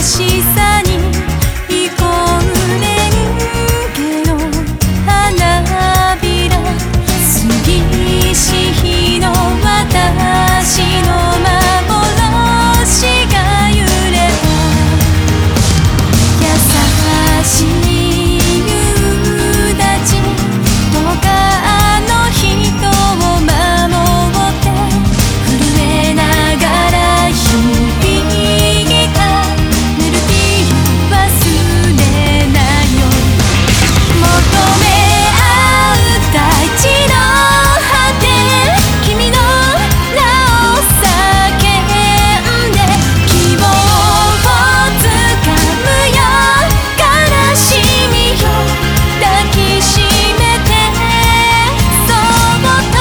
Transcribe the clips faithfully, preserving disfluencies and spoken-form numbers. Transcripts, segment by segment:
しさにいこうねんけの花びら過ぎし日の私の幻が揺れた優しい夕立とかあの人を守って震えながら響いたメロディー忘れないよ求め合う大地の果て君の名を叫んで希望をつかむよ悲しみを抱きしめてそっと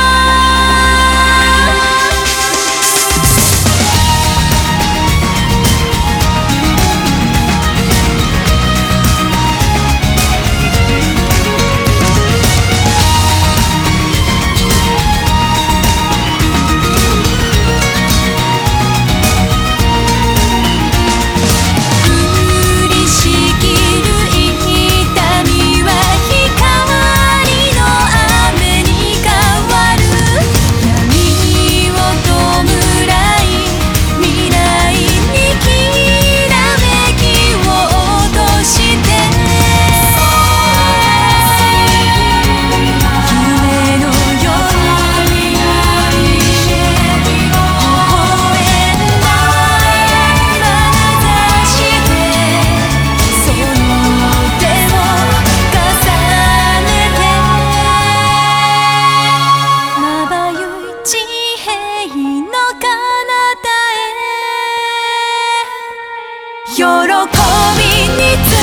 降りしきる痛みは光の雨に変わる闇を弔い未来にきらめきを落として夢のように微笑んだ眼差してその手を重ねてまばゆい地平の彼方へ喜びにつ